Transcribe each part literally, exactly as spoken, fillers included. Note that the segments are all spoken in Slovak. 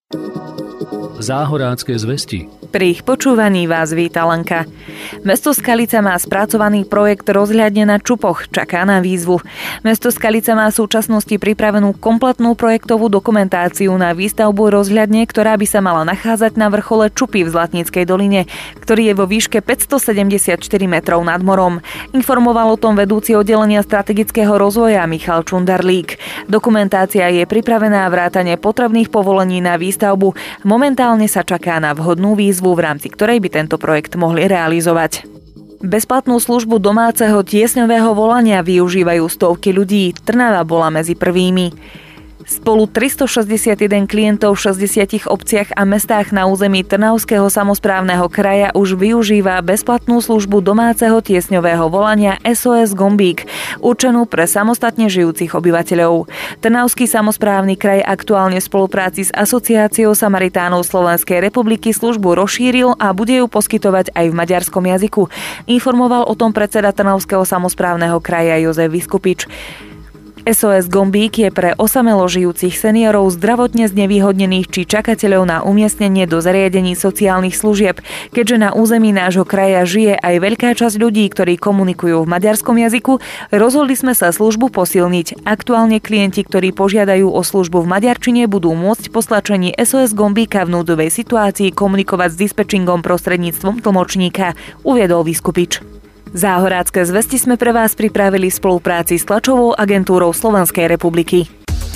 Záhorácké zvesti. Pri ich počúvaní vás víta Lenka. Mesto Skalica má spracovaný projekt Rozhľadne na Čupoch, čaká na výzvu. Mesto Skalica má v súčasnosti pripravenú kompletnú projektovú dokumentáciu na výstavbu rozhľadne, ktorá by sa mala nachádzať na vrchole Čupy v Zlatníckej doline, ktorý je vo výške päťstosedemdesiatštyri metrov nad morom. Informoval o tom vedúci oddelenia strategického rozvoja Michal Čundarlík. Dokumentácia je pripravená vrátane potrebných povolení na výstavbu. Momentálne sa čaká na vhodnú výzvu, v rámci ktorej by tento projekt mohli realizovať. Bezplatnú službu domáceho tiesňového volania využívajú stovky ľudí. Trnava bola medzi prvými. Spolu tristošesťdesiatjeden klientov v šesťdesiatich obciach a mestách na území Trnavského samosprávneho kraja už využíva bezplatnú službu domáceho tiesňového volania es o es Gombík, určenú pre samostatne žijúcich obyvateľov. Trnavský samosprávny kraj aktuálne v spolupráci s Asociáciou Samaritánov Slovenskej republiky službu rozšíril a bude ju poskytovať aj v maďarskom jazyku. Informoval o tom predseda Trnavského samosprávneho kraja Jozef Viskupič. es o es Gombík je pre osamelo žijúcich seniorov, zdravotne znevýhodnených či čakateľov na umiestnenie do zariadení sociálnych služieb, keďže na území nášho kraja žije aj veľká časť ľudí, ktorí komunikujú v maďarskom jazyku, rozhodli sme sa službu posilniť. Aktuálne klienti, ktorí požiadajú o službu v maďarčine, budú môcť po stlačení es o es Gombíka v núdzovej situácii komunikovať s dispečingom prostredníctvom tlmočníka, uviedol Viskupič. Záhorácké zvesti sme pre vás pripravili v spolupráci s tlačovou agentúrou Slovenskej republiky.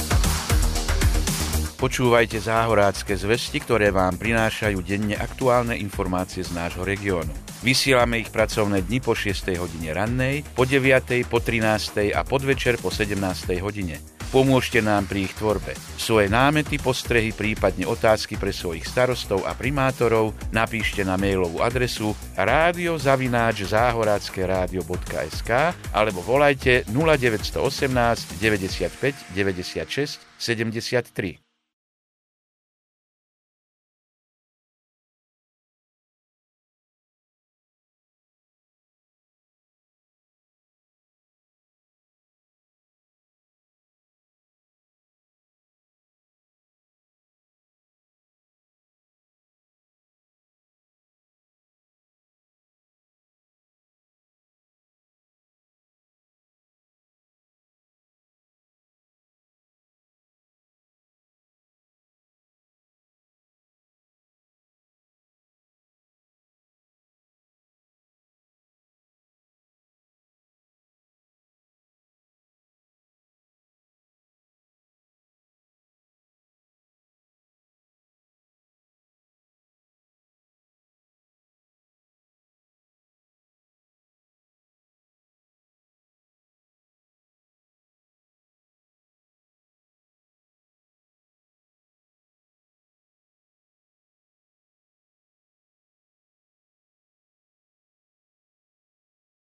Počúvajte Záhorácké zvesti, ktoré vám prinášajú denne aktuálne informácie z nášho regiónu. Vysielame ich pracovné dni po šiestej hodine rannej, po deviatej, po trinástej a podvečer po sedemnástej hodine. Pomôžte nám pri ich tvorbe. Svoje námety, postrehy, prípadne otázky pre svojich starostov a primátorov napíšte na mailovú adresu rádio zavináč záhorácke rádio bodka es ká alebo volajte nula deväť jedna osem deväťdesiatpäť deväťdesiatšesť sedemdesiattri.